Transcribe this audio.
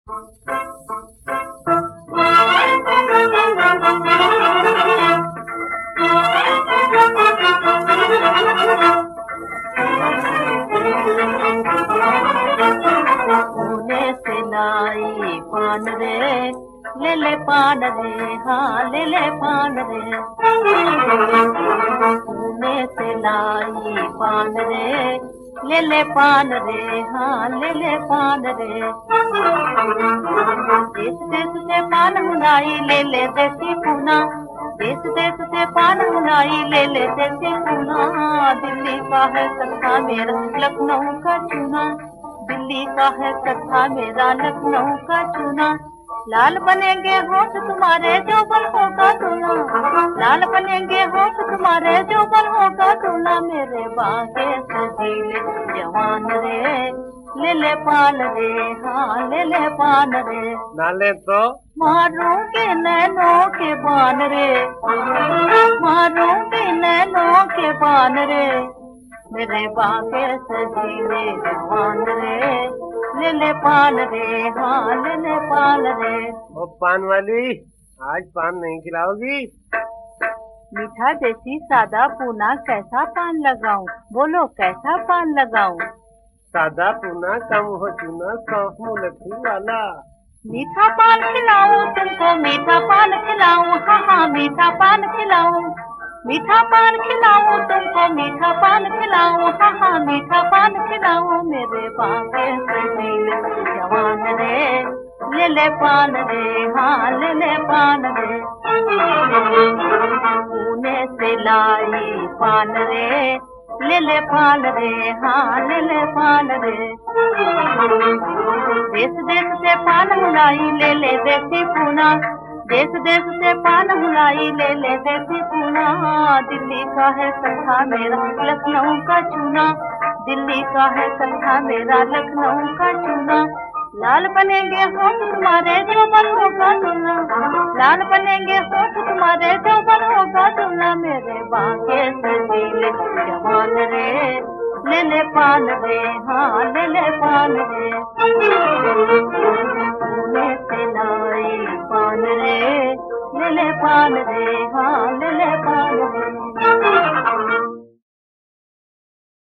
पान रे ले पान रे, हाँ ले पान रे, पुणे से लाई पान रे ले पान रे, हाँ ले पान रे। देश देश से पान मुनाई ले देसी पूना, देश देश से पान मुनाई ले देसी पूना। दिल्ली का है सत्ता मेरा लखनऊ का चूना, दिल्ली का है सत्ता मेरा लखनऊ का चूना। लाल बनेंगे होठ तुम्हारे जो बल होगा दूना, लाल बनेंगे होठ तुम्हारे जो बल होगा दूना। मेरे बागे सजीले जवान रे ले पान रे, हाँ ले पान रे। नाले तो मारूंगे नैनों के बान रे, मारूंगे नैनों के बान रे। मेरे बागे सजीले जवान रे ले पान रे, हाँ ले पान रे। ओ पान वाली, आज पान नहीं खिलाओगी? मीठा देसी सादा पूना कैसा पान लगाऊं, बोलो कैसा पान लगाऊं? सादा पूना कम हो चूना सौंफ मुलट्ठी वाला। मीठा पान खिलाऊं तुमको, मीठा पान खिलाऊं, हाँ हाँ मीठा पान खिलाऊं। मीठा पान खिलाऊं तुमको, मीठा पान खिलाऊं, हाँ हाँ मीठा पान खिलाऊं। मेरे बागे सजीले जवान रे ले पान रे, हाँ ले पान रे। पुणे से लाई पान रे ले पान रे, हाँ ले पान रे। देश देश से पान मुलाई ले देसी पूना, देश देश से पान मुलाई ले देसी पूना। दिल्ली का है सत्ता मेरा लखनऊ का चूना, दिल्ली का है सत्ता मेरा लखनऊ का चूना। लाल बनेंगे होठ तुम्हारे जो बल होगा दूना, लाल बनेंगे होठ तुम्हारे जो बल होगा दूना। मेरे बागे सजीले जवान रे ले पान रे, हाँ ले पान रे। पुणे से लाई पान रे ले पान रे।